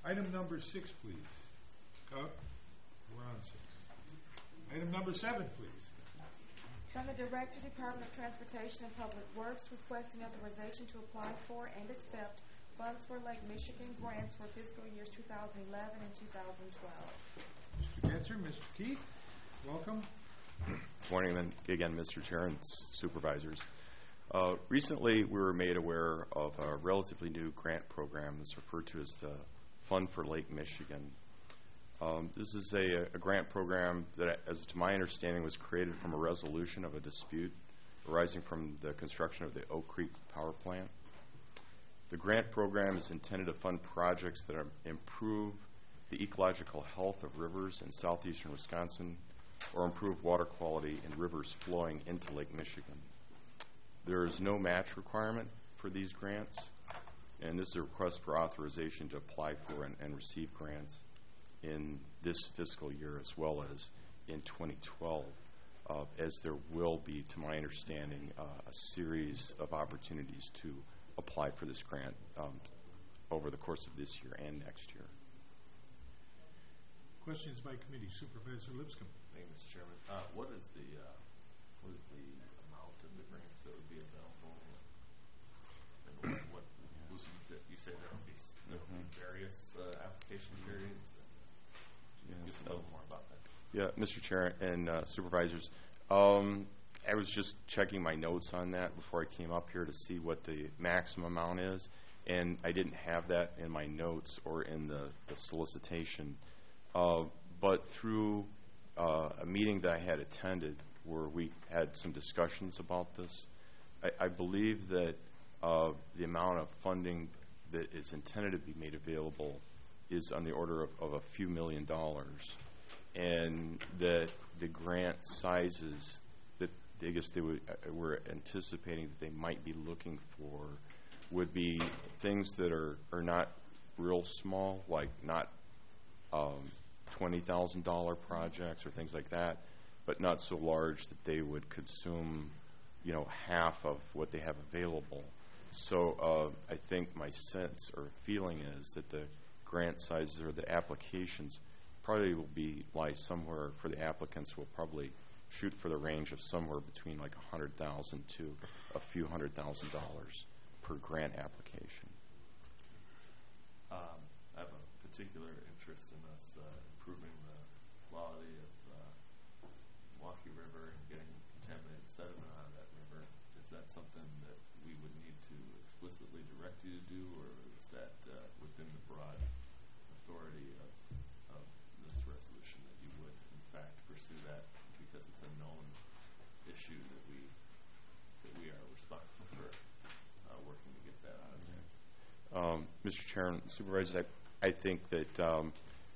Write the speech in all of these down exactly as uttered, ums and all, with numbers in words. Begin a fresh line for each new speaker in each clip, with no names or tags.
Item number six, please. Oh, we're on six. Item number seven, please.
From the Director, Department of Transportation and Public Works, requesting authorization to apply for and accept funds for Lake Michigan grants for fiscal years two thousand eleven and two thousand twelve.
Mister Getzer, Mister Keith, welcome.
Good morning again, Mister Chair and Supervisors. Uh, recently, we were made aware of a relatively new grant program that's referred to as the Fund for Lake Michigan. Um, this is a, a grant program that, as to my understanding, was created from a resolution of a dispute arising from the construction of the Oak Creek Power Plant. The grant program is intended to fund projects that improve the ecological health of rivers in southeastern Wisconsin or improve water quality in rivers flowing into Lake Michigan. There is no match requirement for these grants, and this is a request for authorization to apply for and, and receive grants in this fiscal year as well as in twenty twelve, uh, as there will be, to my understanding, uh, a series of opportunities to apply for this grant um, over the course of this year and next year.
Questions by committee. Supervisor Lipscomb.
Thank you, Mister Chairman. Uh, what is the uh, what is the amount of the grants that would be available? And what, what was that you said there would be, there would be various uh, application periods? Yes, give a little more about that.
Yeah, Mister Chair and uh, Supervisors, um, I was just checking my notes on that before I came up here to see what the maximum amount is, and I didn't have that in my notes or in the, the solicitation. Uh, but through uh, a meeting that I had attended where we had some discussions about this, I, I believe that uh, the amount of funding that is intended to be made available is on the order of, of a few million dollars, and that the grant sizes that I guess they would, uh, were anticipating that they might be looking for would be things that are, are not real small, like not um, twenty thousand dollar projects or things like that, but not so large that they would consume, you know, half of what they have available. So uh, I think my sense or feeling is that the grant sizes or the applications probably will be lie somewhere for the applicants will probably shoot for the range of somewhere between like a hundred thousand to a few hundred thousand dollars per grant application.
Um, I have a particular interest in us uh, improving the quality of uh, Milwaukee River and getting contaminated sediment out of that river. Is that something that we would need to explicitly direct you to do, or is that uh, within the broad authority of, of this resolution that you would in fact pursue that because it's a known issue that we that we are responsible for uh, working to get that out of there?
Um, Mister Chair and Supervisors, I, I think that um,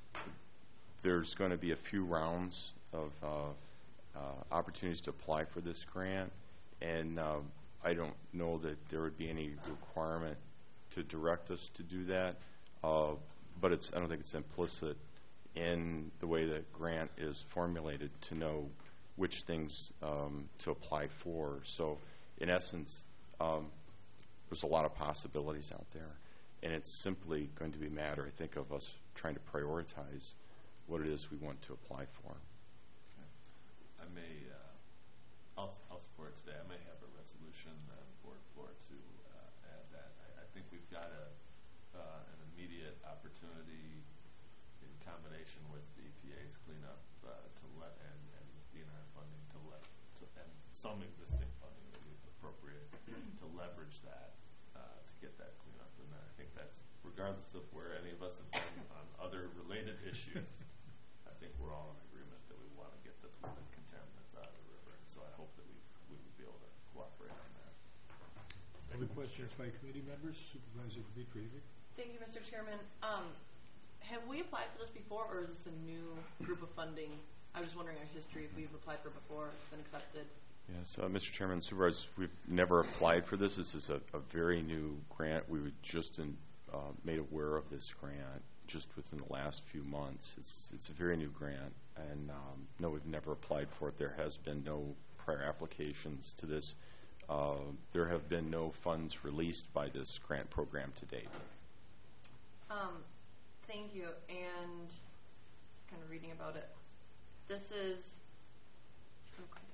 there's going to be a few rounds of uh, uh, opportunities to apply for this grant, and uh, I don't know that there would be any requirement to direct us to do that, uh, but it's, I don't think it's implicit in the way that grant is formulated to know which things um, to apply for. So in essence, um, there's a lot of possibilities out there, and it's simply going to be a matter, I think, of us trying to prioritize what it is we want to apply for.
Okay. I may, uh, I'll, I'll support today. I may have a resolution on the board floor to uh, add that. I, I think we've got a, uh, an immediate opportunity in combination with the E P A's cleanup uh, to let, and, and D N R funding to let, to, and some existing funding that we've appropriated to leverage that uh, to get that cleanup. And I think that's, regardless of where any of us have been on other related issues, I think we're all in agreement that we want to get the pollutant contaminants out of the river. And so I hope that we, we would be able to cooperate on that.
Other questions by committee members? Supervisor Dmitri.
Thank you, Mister Chairman. Um, have we applied for this before, or is this a new group of funding? I was just wondering our history, if we've applied for it before, it's been accepted.
Yes, uh, Mister Chairman, Supervisors, we've never applied for this. This is a, a very new grant. We were just in, uh, made aware of this grant just within the last few months. It's, it's a very new grant, and um, no, we've never applied for it. There has been no prior applications to this. Uh, there have been no funds released by this grant program to date.
Um, Thank you. And just kind of reading about it. This is okay.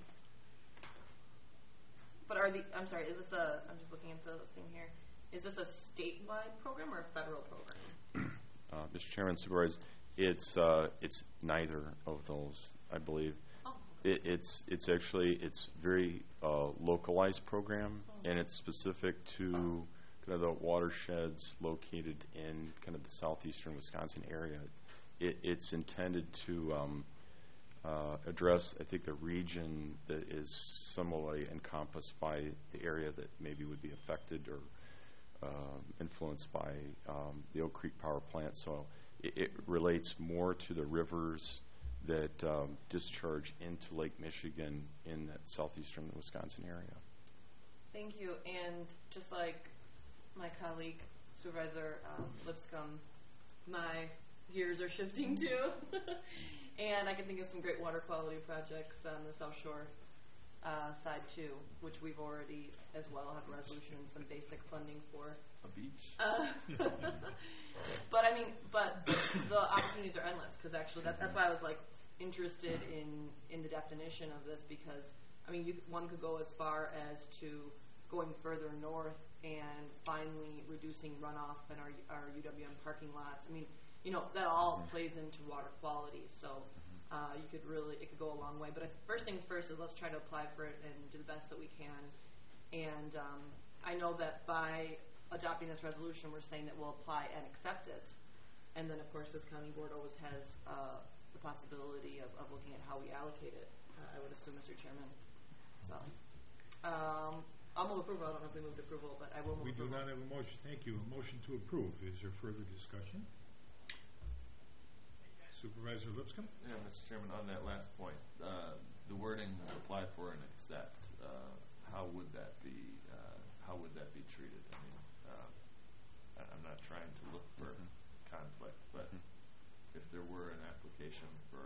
But are the I'm sorry, is this a I'm just looking at the thing here. Is this a statewide program or a federal program?
Uh, Mister Chairman, Supervisor, it's uh, it's neither of those, I believe.
Oh.
It, it's it's actually it's very uh, localized program,
Oh.
and it's specific to kind of the watersheds located in kind of the southeastern Wisconsin area. It, it's intended to um, uh, address, I think, the region that is similarly encompassed by the area that maybe would be affected or Uh, influenced by um, the Oak Creek Power Plant. So it, it relates more to the rivers that um, discharge into Lake Michigan in that southeastern Wisconsin area.
Thank you. And just like my colleague, Supervisor um, Lipscomb, my gears are shifting too. And I can think of some great water quality projects on the South Shore uh, side too, which we've already as well have a resolution and some basic funding for.
A beach?
Uh, but I mean, but the opportunities are endless because actually that, that's why I was like interested in in the definition of this because I mean, you, one could go as far as to going further north and finally reducing runoff in our our U W M parking lots. I mean, you know, that all plays into water quality. So uh, you could really it could go a long way. But if, first things first is let's try to apply for it and do the best that we can. And um, I know that by adopting this resolution, we're saying that we'll apply and accept it. And then, of course, this county board always has uh, the possibility of, of looking at how we allocate it, uh, I would assume, Mister Chairman. So um, I'll move approval. I don't know if we moved approval, but I will move
We do
approval.
not have a motion. Thank you. A motion to approve. Is there further discussion? Supervisor Lipscomb?
Yeah, Mister Chairman, on that last point, uh, the wording apply for and accept, uh, how would that be, uh, how would that be treated? I mean, uh, I- I'm not trying to look for
Mhm.
conflict, but if there were an application for,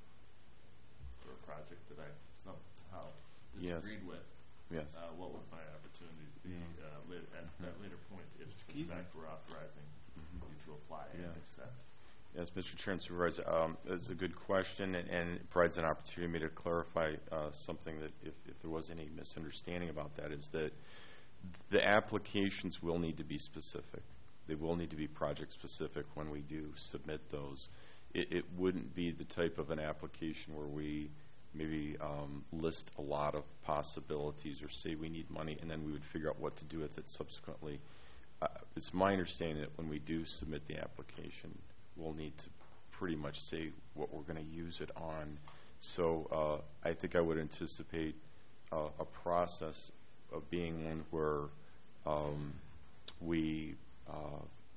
for a project that I somehow
Yes.
disagreed with,
Yes.
uh, what would my opportunities be,
Mhm.
uh, lat- at that later point if in fact we're authorizing
Mhm.
you to apply and
Yeah.
accept?
Yes, Mister Chair and Supervisor, um, it's a good question, and, and it provides an opportunity for me to clarify uh, something that if, if there was any misunderstanding about that, is that the applications will need to be specific. They will need to be project specific when we do submit those. It, it wouldn't be the type of an application where we maybe um, list a lot of possibilities or say we need money and then we would figure out what to do with it subsequently. Uh, it's my understanding that when we do submit the application, we'll need to pretty much say what we're going to use it on. So uh, I think I would anticipate uh, a process of being one where um, we uh,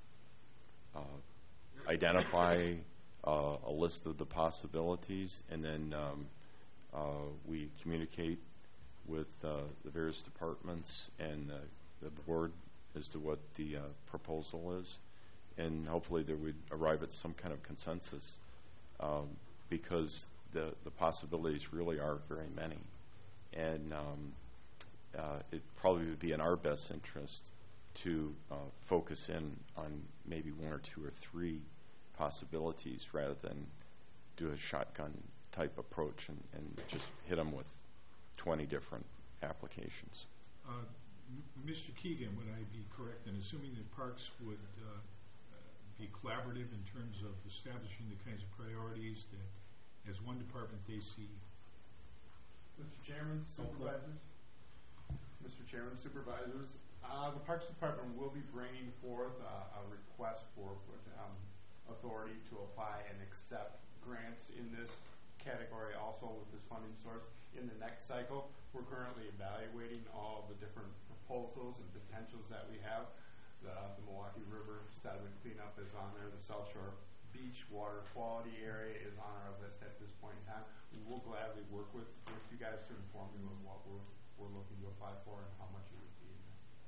uh, identify uh, a list of the possibilities, and then um, uh, we communicate with uh, the various departments and uh, the board as to what the uh, proposal is. And hopefully there would arrive at some kind of consensus um, because the, the possibilities really are very many. And um, uh, it probably would be in our best interest to uh, focus in on maybe one or two or three possibilities rather than do a shotgun type approach and, and just hit them with twenty different applications.
Uh, M- Mister Keegan, would I be correct in assuming that Parks would uh, uh, be collaborative in terms of establishing the kinds of priorities that, as one department, they see?
Mister Chairman, Supervisors, Mister Chairman, Supervisors, uh, the Parks Department will be bringing forth uh, a request for um, authority to apply and accept grants in this category also with this funding source in the next cycle. We're currently evaluating all the different proposals and potentials that we have. The, the Milwaukee River sediment cleanup is on there. The South Shore Beach water quality area is on our list at this point in time. We will gladly work with, with you guys to inform you of what we're, we're looking to apply for and how much it would be.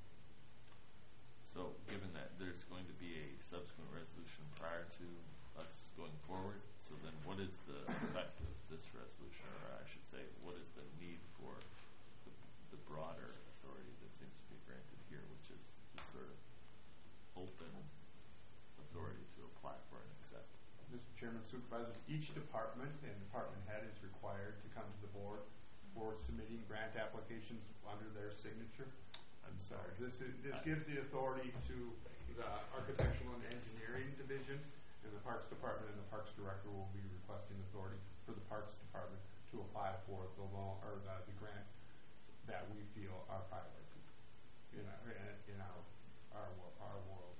So given that there's going to be a subsequent resolution prior to us going forward, so then what is the effect of this resolution, or I should say, what is the need for the, the broader authority that seems to be granted here, which is just sort of open authority to apply for and
Mister Chairman, Supervisors, each department and department head is required to come to the board for submitting grant applications under their signature. And so this is, this gives the authority to the Architectural and Engineering Division, and the Parks Department and the Parks Director will be requesting authority for the Parks Department to apply for the loan or the, the grant that we feel are priority in our, in our, our, wo- our world.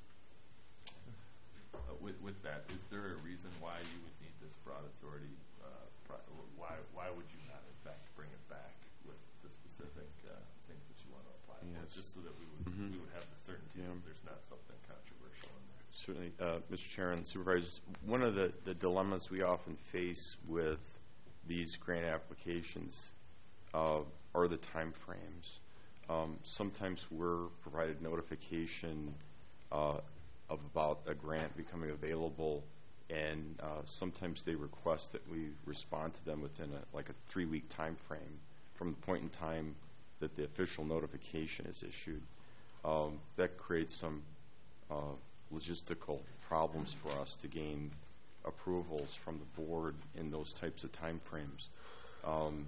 Uh, with, with that, is there a reason why you would need this broad authority? Uh, pro- why, why would you not, in fact, bring it back with the specific uh, things that you want to apply for,
Yes.
just so that we would
Mhm.
we would have the certainty
Yeah.
that there's not something controversial in there?
Certainly, uh, Mister Chair and Supervisors, one of the, the dilemmas we often face with these grant applications uh, are the time frames. Um, sometimes we're provided notification uh, of about a grant becoming available, and uh, sometimes they request that we respond to them within a, like a three-week time frame from the point in time that the official notification is issued. Um, that creates some uh, logistical problems for us to gain approvals from the board in those types of time frames. Um,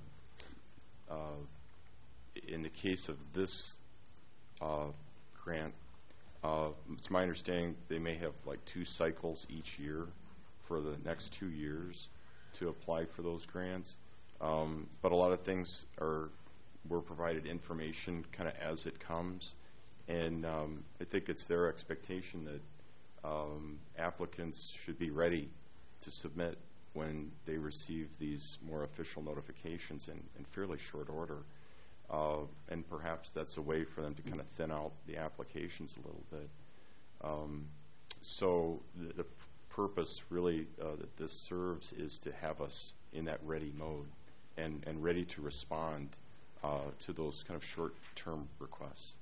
uh, in the case of this uh, grant, uh, it's my understanding they may have like two cycles each year for the next two years to apply for those grants. Um, but a lot of things are, we're provided information kind of as it comes. And um, I think it's their expectation that um, applicants should be ready to submit when they receive these more official notifications in, in fairly short order. Uh, and perhaps that's a way for them to kind of thin out the applications a little bit. Um, so the, the purpose really uh, that this serves is to have us in that ready mode and, and ready to respond uh, to those kind of short-term requests.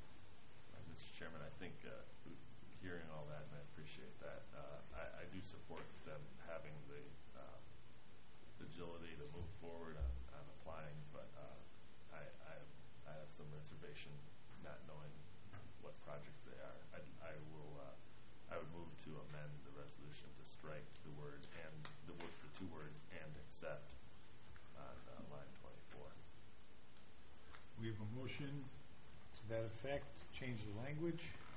Mister Chairman, I think uh, hearing all that, and I appreciate that, uh, I, I do support them having the uh, agility to move forward on, on applying, but uh, I, I, I have some reservation not knowing what projects they are. I, I will, uh, I would move to amend the resolution to strike the word and the, word, the two words and accept on uh, line twenty-four.
We have a motion to that effect, change the language.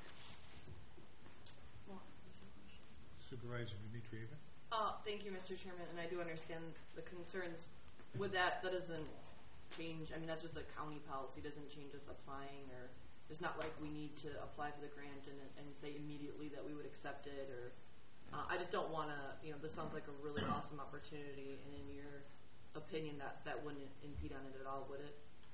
Supervisor Dimitrieva?
Uh, thank you, Mister Chairman, and I do understand the concerns with that. That doesn't change, I mean, that's just a county policy, doesn't change us applying, or it's not like we need to apply for the grant and, and say immediately that we would accept it, or uh, I just don't want to, you know, this sounds like a really awesome opportunity, and in your opinion, that, that wouldn't impede on it at all, would it?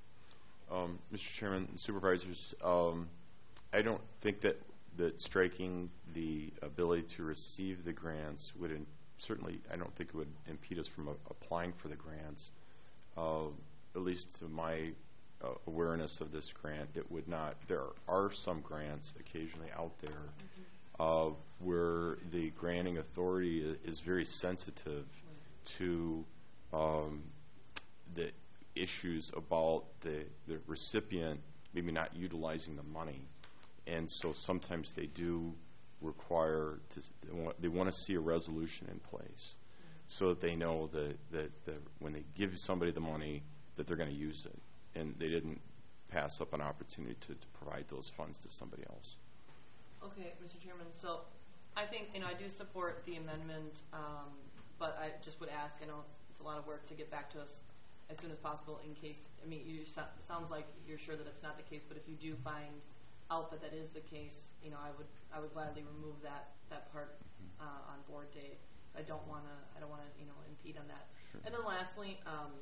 Um, Mister Chairman and Supervisors, um, I don't think that, that striking the ability to receive the grants would in, certainly, I don't think it would impede us from a, applying for the grants. Uh, at least to my uh, awareness of this grant, it would not. There are some grants occasionally out there mm-hmm. uh, where the granting authority is very sensitive right. to um, the issues about the, the recipient maybe not utilizing the money. And so sometimes they do require, to, they, want, they want to see a resolution in place mm-hmm. so that they know that, that, that when they give somebody the money, that they're going to use it. And they didn't pass up an opportunity to, to provide those funds to somebody else.
Okay, Mister Chairman, so I think, you know, I do support the amendment, um, but I just would ask, I know it's a lot of work to get back to us as soon as possible in case, I mean, you so, sounds like you're sure that it's not the case, but if you do find out that that is the case, you know, I would I would gladly remove that that part uh, on board date. I don't want to I don't want to you know impede on that. Sure. And then lastly, um,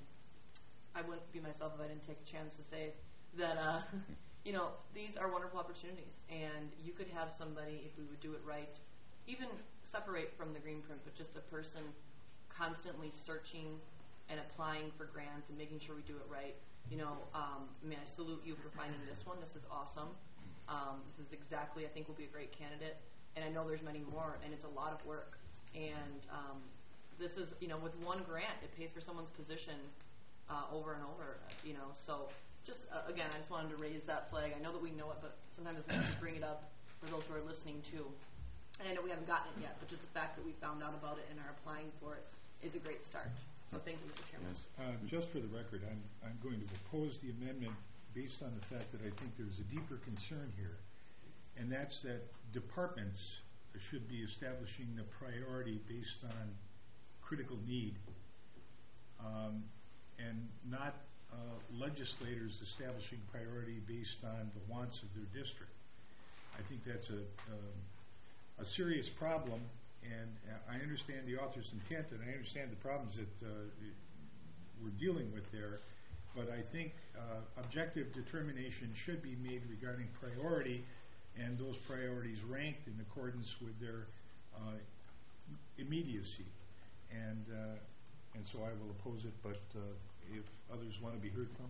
I wouldn't be myself if I didn't take a chance to say that uh, you know these are wonderful opportunities, and you could have somebody, if we would do it right, even separate from the green print, but just a person constantly searching and applying for grants and making sure we do it right. You know, um, I mean, I salute you for finding this one. This is awesome. Um, this is exactly, I think, will be a great candidate. And I know there's many more, and it's a lot of work. And um, this is, you know, with one grant, it pays for someone's position uh, over and over, you know. So just, uh, again, I just wanted to raise that flag. I know that we know it, but sometimes it's nice to bring it up for those who are listening, too. And I know we haven't gotten it yet, but just the fact that we found out about it and are applying for it is a great start. So thank you, Mister Chairman.
Yes.
Uh, Just for the record, I'm, I'm going to oppose the amendment based on the fact that I think there's a deeper concern here, and that's that departments should be establishing the priority based on critical need, um, and not uh, legislators establishing priority based on the wants of their district. I think that's a, um, a serious problem, and uh, I understand the author's intent, and I understand the problems that uh, we're dealing with there, but I think uh, objective determination should be made regarding priority, and those priorities ranked in accordance with their uh, immediacy. And uh, and so I will oppose it, but uh, if others want to be heard from.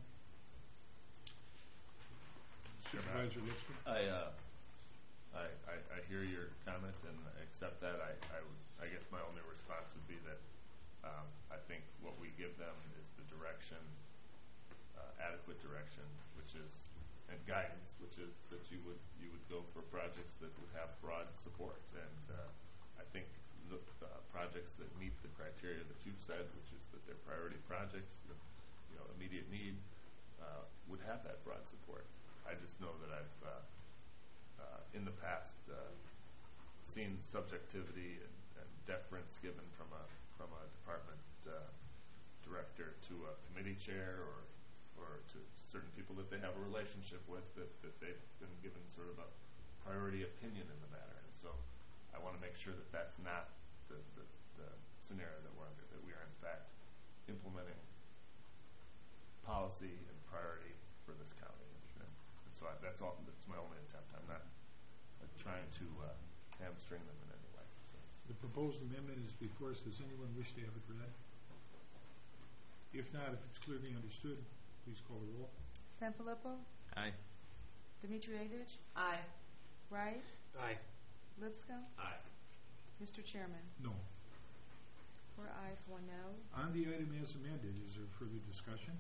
Supervisor Lipscomb?
I, uh, I, I, I hear your comment and I accept that. I, I, would, I guess my only response would be that um, I think what we give them is the direction, uh, adequate direction, which is, and guidance, which is that you would you would go for projects that would have broad support. And uh, I think the uh, projects that meet the criteria that you've said, which is that they're priority projects, that you know immediate need, uh, would have that broad support. I just know that I've uh, uh, in the past uh, seen subjectivity and, and deference given from a from a department uh, director to a committee chair or or to certain people that they have a relationship with, that, that they've been given sort of a priority opinion in the matter. And so I want to make sure that that's not the, the, the scenario that we're under, that we are in fact implementing policy and priority for this county. And, and so I, that's all. That's my only attempt. I'm not uh, trying to uh, hamstring them in any way. So.
The proposed amendment is before us. Does anyone wish to have it read? If not, if it's clearly understood, please call the roll.
Sanfilippo?
Aye.
Dimitrievich?
Aye.
Rice?
Aye.
Lipscomb?
Aye.
Mister Chairman?
No.
Four ayes, one no.
On the item as amended, is there further discussion?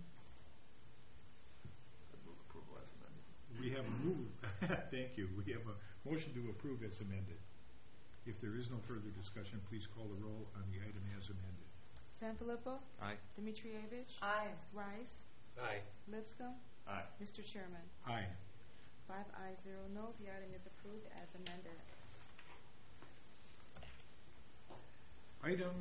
I move approval as amended.
We have a move. Thank you. We have a motion to approve as amended. If there is no further discussion, please call the roll on the item as amended.
Sanfilippo?
Aye.
Dimitrievich?
Aye.
Rice?
Aye.
Lipscomb?
Aye.
Mister Chairman?
Aye.
Five ayes, zero noes. The item is approved as amended.
Item